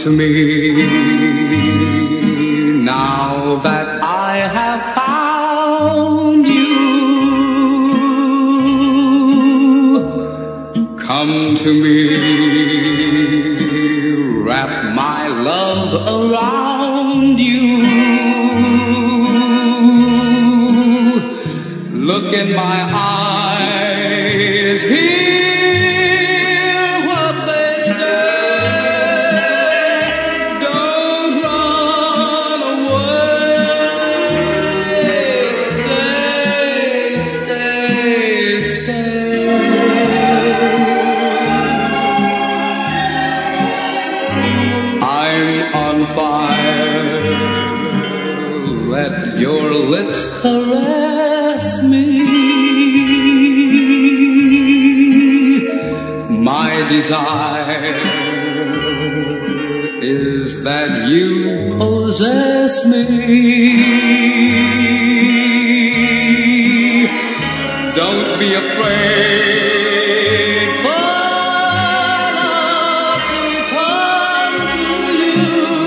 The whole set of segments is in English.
to me now that I have found you. Come to me, wrap my love around you. Look in my eyes, hear what they say. Don't run away. Stay, stay, stay. I'm on fire. Let your lips caress me. My desire is that you possess me. Don't be afraid for love to come to you.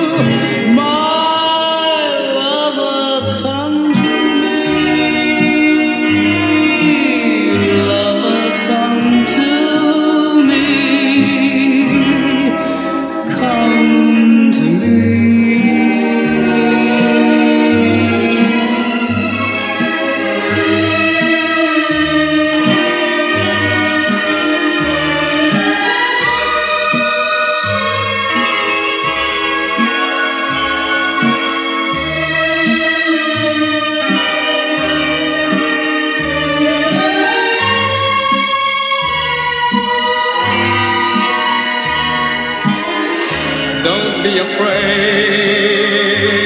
My lover, come to me. Lover, come to me. Come to me. Don't be afraid.